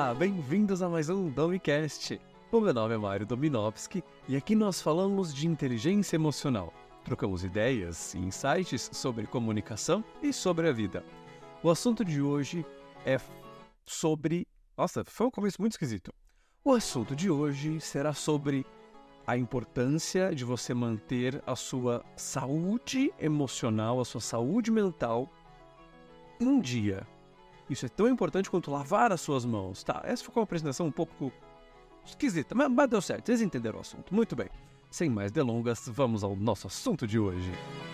Olá, bem-vindos a mais um Domicast. O meu nome é Mário Dominovski e aqui nós falamos de inteligência emocional. Trocamos ideias e insights sobre comunicação e sobre a vida. O assunto de hoje é sobre... Nossa, foi um começo muito esquisito. O assunto de hoje será sobre a importância de você manter a sua saúde emocional, a sua saúde mental em dia. Isso é tão importante quanto lavar as suas mãos, tá? Essa ficou uma apresentação um pouco esquisita, mas deu certo, vocês entenderam o assunto. Muito bem, sem mais delongas, vamos ao nosso assunto de hoje.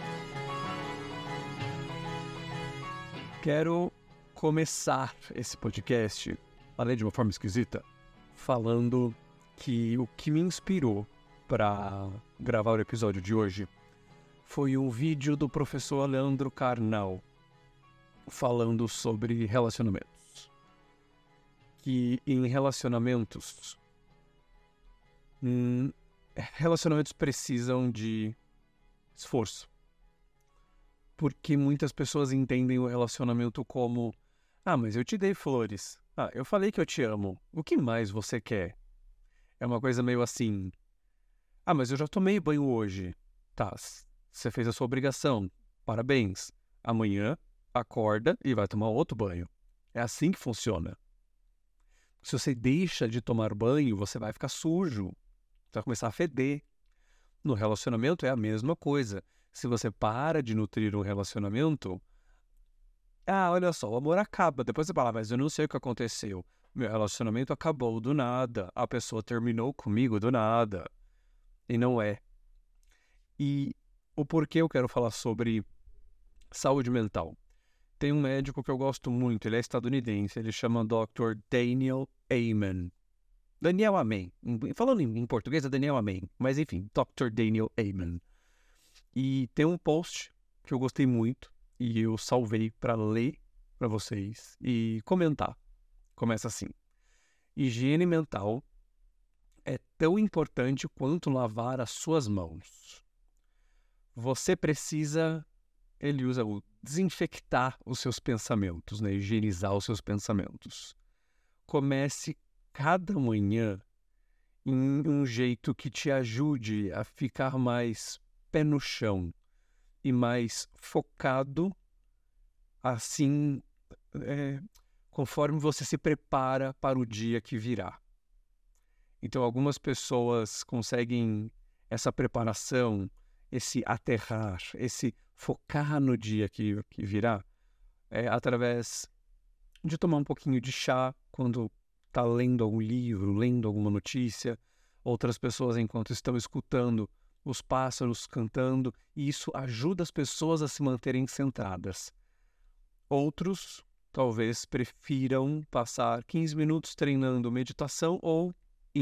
Quero começar esse podcast, além de uma forma esquisita, falando que o que me inspirou para gravar o episódio de hoje foi um vídeo do professor Leandro Carnal, falando sobre relacionamentos. Que em relacionamentos precisam de esforço. Porque muitas pessoas entendem o relacionamento como: ah, mas eu te dei flores. Ah, eu falei que eu te amo. O que mais você quer? É uma coisa meio assim: ah, mas eu já tomei banho hoje. Tá, você fez a sua obrigação. Parabéns. Amanhã acorda e vai tomar outro banho. É assim que funciona. Se você deixa de tomar banho, você vai ficar sujo. Você vai começar a feder. No relacionamento é a mesma coisa. Se você para de nutrir um relacionamento, olha só, o amor acaba. Depois você fala: mas eu não sei o que aconteceu. Meu relacionamento acabou do nada. A pessoa terminou comigo do nada. E não é. E o porquê eu quero falar sobre saúde mental? Tem um médico que eu gosto muito, ele é estadunidense, ele chama Dr. Daniel Amen. Daniel Amen. Falando em português é Daniel Amen, mas enfim, Dr. Daniel Amen. E tem um post que eu gostei muito e eu salvei para ler para vocês e comentar. Começa assim: higiene mental é tão importante quanto lavar as suas mãos. Você precisa... Ele usa o desinfectar os seus pensamentos, né? Higienizar os seus pensamentos. Comece cada manhã em um jeito que te ajude a ficar mais pé no chão e mais focado, assim, conforme você se prepara para o dia que virá. Então, algumas pessoas conseguem essa preparação, esse aterrar, esse focar no dia que virá, através de tomar um pouquinho de chá quando está lendo algum livro, lendo alguma notícia. Outras pessoas, enquanto estão escutando os pássaros cantando, e isso ajuda as pessoas a se manterem centradas. Outros, talvez, prefiram passar 15 minutos treinando meditação ou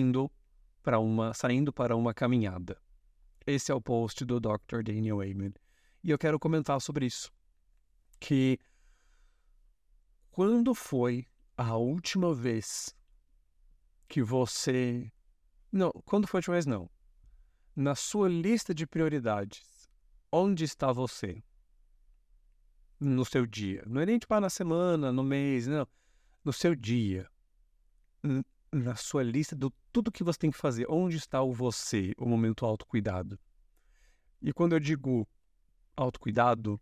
saindo para uma caminhada. Esse é o post do Dr. Daniel Amen. E eu quero comentar sobre isso. Que quando foi a última vez que você... Não, quando foi a última vez não. Na sua lista de prioridades, onde está você? No seu dia. Não é nem tipo na semana, no mês, não. No seu dia. Na sua lista de tudo que você tem que fazer. Onde está o você, o momento autocuidado? E quando eu digo autocuidado,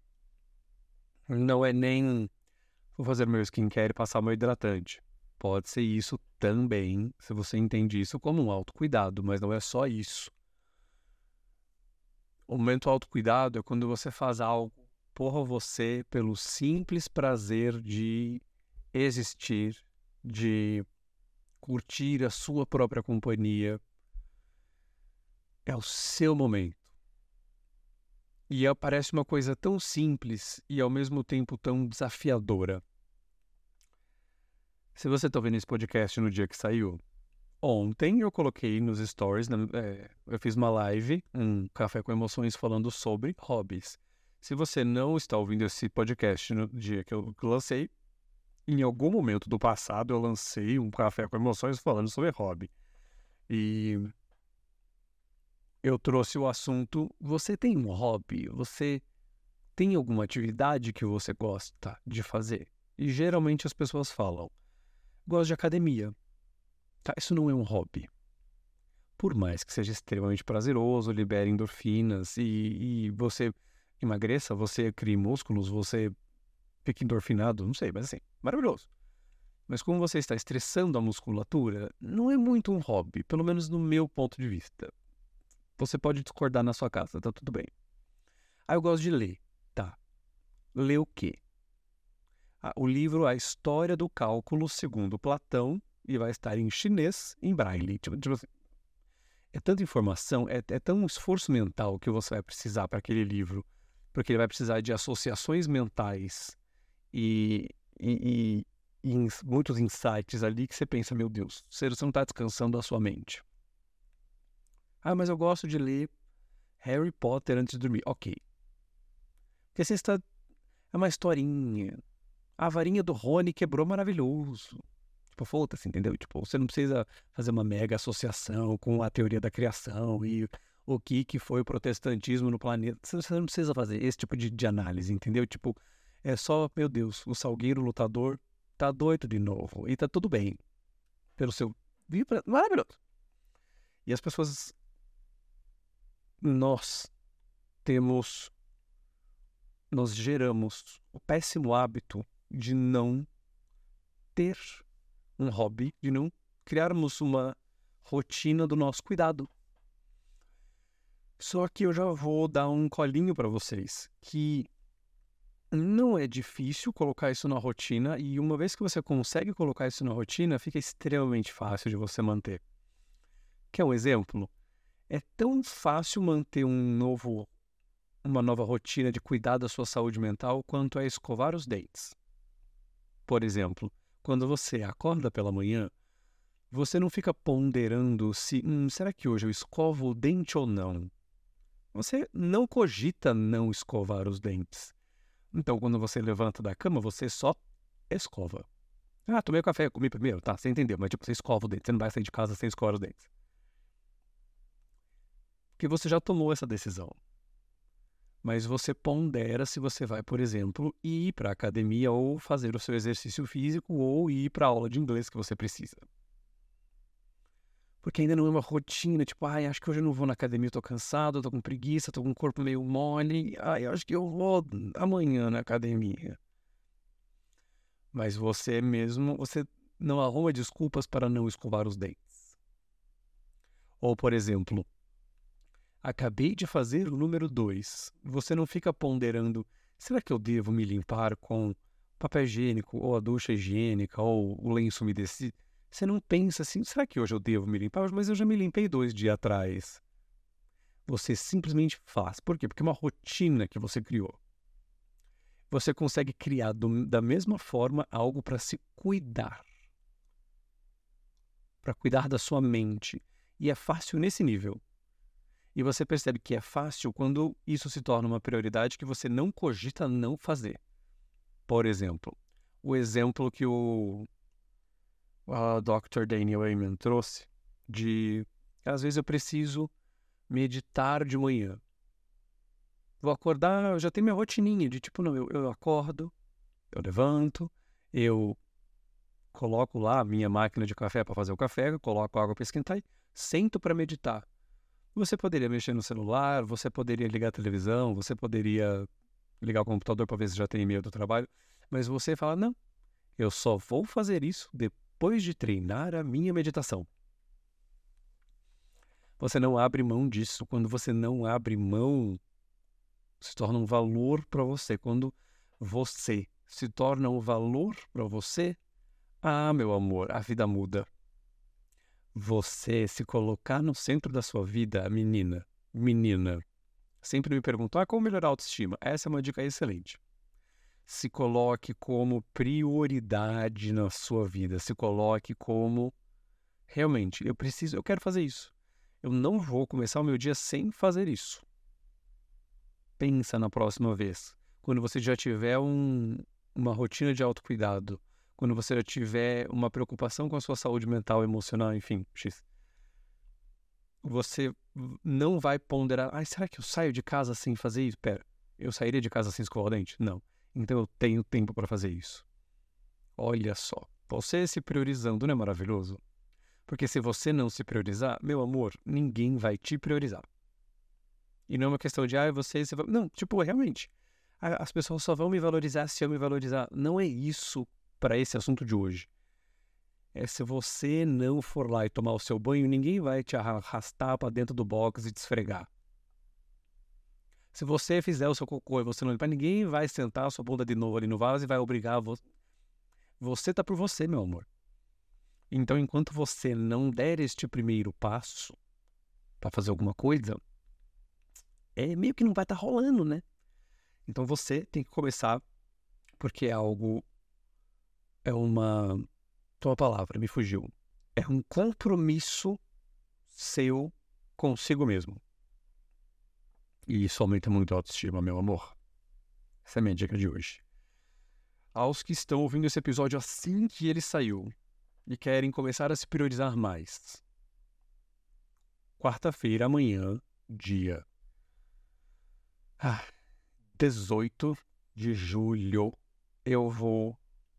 não é nem vou fazer meu skincare e passar meu hidratante. Pode ser isso também, se você entende isso como um autocuidado, mas não é só isso. O momento autocuidado é quando você faz algo por você, pelo simples prazer de existir, de curtir a sua própria companhia. É o seu momento. E parece uma coisa tão simples e ao mesmo tempo tão desafiadora. Se você está ouvindo esse podcast no dia que saiu, ontem eu coloquei nos stories, eu fiz uma live, um Café com Emoções, falando sobre hobbies. Se você não está ouvindo esse podcast no dia que eu lancei, em algum momento do passado eu lancei um Café com Emoções falando sobre hobby. E eu trouxe o assunto: você tem um hobby? Você tem alguma atividade que você gosta de fazer? E geralmente as pessoas falam: gosto de academia. Tá? Isso não é um hobby. Por mais que seja extremamente prazeroso, libere endorfinas e você emagreça, você crie músculos, você fique endorfinado, não sei, mas assim, maravilhoso. Mas como você está estressando a musculatura, não é muito um hobby, pelo menos no meu ponto de vista. Você pode discordar na sua casa, tá tudo bem. Ah, eu gosto de ler. Tá. Ler o quê? O livro A História do Cálculo segundo Platão e vai estar em chinês, em braille. Tipo assim, é tanta informação, é tão esforço mental que você vai precisar para aquele livro, porque ele vai precisar de associações mentais e, e, muitos insights ali que você pensa, meu Deus, você não está descansando a sua mente. Ah, mas eu gosto de ler Harry Potter antes de dormir. Ok. Porque você está... É uma historinha. A varinha do Rony quebrou maravilhoso. Tipo, foda-se, entendeu? Tipo, você não precisa fazer uma mega associação com a teoria da criação e o que foi o protestantismo no planeta. Você não precisa fazer esse tipo de análise, entendeu? Tipo, é só, meu Deus, o Salgueiro lutador tá doido de novo. E tá tudo bem. Pelo seu... Maravilhoso. E as pessoas... Nós temos... Nós geramos o péssimo hábito de não ter um hobby, de não criarmos uma rotina do nosso cuidado. Só que eu já vou dar um colinho para vocês, que não é difícil colocar isso na rotina e uma vez que você consegue colocar isso na rotina, fica extremamente fácil de você manter. Quer um exemplo? É tão fácil manter uma nova rotina de cuidar da sua saúde mental quanto é escovar os dentes. Por exemplo, quando você acorda pela manhã, você não fica ponderando se, será que hoje eu escovo o dente ou não? Você não cogita não escovar os dentes. Então, quando você levanta da cama, você só escova. Ah, tomei café, comi primeiro, tá, você entendeu, mas tipo, você escova o dente, você não vai sair de casa sem escovar os dentes. Porque você já tomou essa decisão. Mas você pondera se você vai, por exemplo, ir para a academia ou fazer o seu exercício físico ou ir para a aula de inglês que você precisa. Porque ainda não é uma rotina, tipo, acho que hoje eu não vou na academia, eu tô cansado, eu tô com preguiça, tô com o corpo meio mole, acho que eu vou amanhã na academia. Mas você mesmo, você não arruma desculpas para não escovar os dentes. Ou, por exemplo, acabei de fazer o número 2. Você não fica ponderando, será que eu devo me limpar com papel higiênico, ou a ducha higiênica, ou o lenço umedecido? Você não pensa assim, será que hoje eu devo me limpar? Mas eu já me limpei 2 dias atrás. Você simplesmente faz. Por quê? Porque é uma rotina que você criou. Você consegue criar da mesma forma algo para se cuidar. Para cuidar da sua mente. E é fácil nesse nível. E você percebe que é fácil quando isso se torna uma prioridade que você não cogita não fazer. Por exemplo, o exemplo que o Dr. Daniel Amen trouxe de, às vezes eu preciso meditar de manhã. Vou acordar, eu já tenho minha rotininha de tipo, não, eu acordo, eu levanto, eu coloco lá a minha máquina de café para fazer o café, coloco água para esquentar e sento para meditar. Você poderia mexer no celular, você poderia ligar a televisão, você poderia ligar o computador para ver se já tem e-mail do trabalho, mas você fala, não, eu só vou fazer isso depois de treinar a minha meditação. Você não abre mão disso. Quando você não abre mão, se torna um valor para você. Quando você se torna um valor para você, meu amor, a vida muda. Você se colocar no centro da sua vida, menina, sempre me perguntam, como melhorar a autoestima? Essa é uma dica excelente. Se coloque como prioridade na sua vida. Se coloque como, realmente, eu quero fazer isso. Eu não vou começar o meu dia sem fazer isso. Pensa na próxima vez. Quando você já tiver uma rotina de autocuidado, quando você já tiver uma preocupação com a sua saúde mental, emocional, enfim, X. Você não vai ponderar, será que eu saio de casa sem fazer isso? Pera, eu sairia de casa sem escovar o dente? Não. Então eu tenho tempo para fazer isso. Olha só, você se priorizando não é maravilhoso? Porque se você não se priorizar, meu amor, ninguém vai te priorizar. E não é uma questão de, você... Não, tipo, realmente, as pessoas só vão me valorizar se eu me valorizar. Não é isso para esse assunto de hoje. É se você não for lá e tomar o seu banho, ninguém vai te arrastar para dentro do box e te esfregar. Se você fizer o seu cocô e você não limpar, ninguém vai sentar a sua bunda de novo ali no vaso e vai obrigar você. Você tá por você, meu amor. Então, enquanto você não der este primeiro passo para fazer alguma coisa, meio que não vai estar rolando, né? Então, você tem que começar, porque é algo... Uma palavra, me fugiu. É um compromisso seu consigo mesmo. E isso aumenta muito a autoestima, meu amor. Essa é a minha dica de hoje. Aos que estão ouvindo esse episódio assim que ele saiu e querem começar a se priorizar mais. Quarta-feira, amanhã, dia 18 de julho, eu vou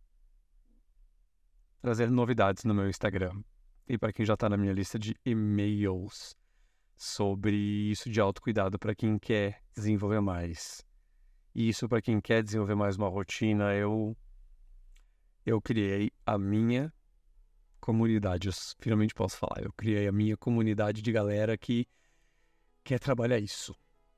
trazer novidades no meu Instagram. E para quem já está na minha lista de e-mails sobre isso de autocuidado para quem quer desenvolver mais. E isso para quem quer desenvolver mais uma rotina, eu criei a minha comunidade. Eu finalmente posso falar. Eu criei a minha comunidade de galera que quer trabalhar isso.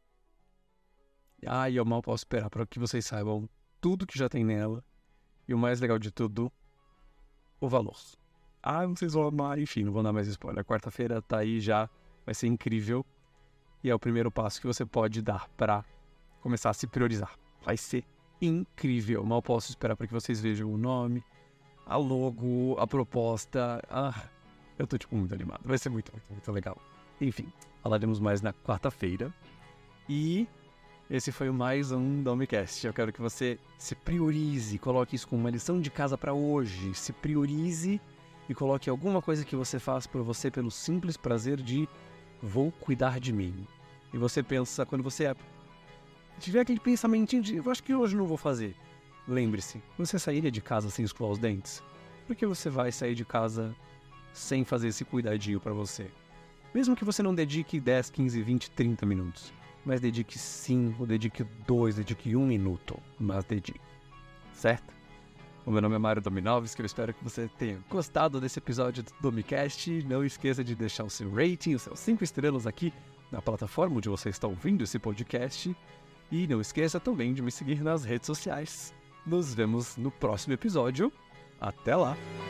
E eu mal posso esperar para que vocês saibam tudo que já tem nela. E o mais legal de tudo, o valor. Vocês vão amar. Enfim, não vou dar mais spoiler. Quarta-feira tá aí já. Vai ser incrível. E é o primeiro passo que você pode dar para começar a se priorizar. Vai ser incrível. Mal posso esperar para que vocês vejam o nome, a logo, a proposta. Eu tô muito animado. Vai ser muito, muito, muito legal. Enfim, falaremos mais na quarta-feira. E esse foi mais um Domicast. Eu quero que você se priorize, coloque isso como uma lição de casa para hoje. Se priorize e coloque alguma coisa que você faz por você pelo simples prazer de vou cuidar de mim. E você pensa, quando você tiver aquele pensamentinho de eu acho que hoje não vou fazer. Lembre-se, você sairia de casa sem escovar os dentes? Por que você vai sair de casa sem fazer esse cuidadinho para você? Mesmo que você não dedique 10, 15, 20, 30 minutos. Mas dedique 5, dedique 2, dedique 1 minuto. Mas dedique. Certo? O meu nome é Mário Dominovski, eu espero que você tenha gostado desse episódio do Domicast. Não esqueça de deixar o seu rating, os seus 5 estrelas aqui na plataforma onde você está ouvindo esse podcast. E não esqueça também de me seguir nas redes sociais. Nos vemos no próximo episódio. Até lá!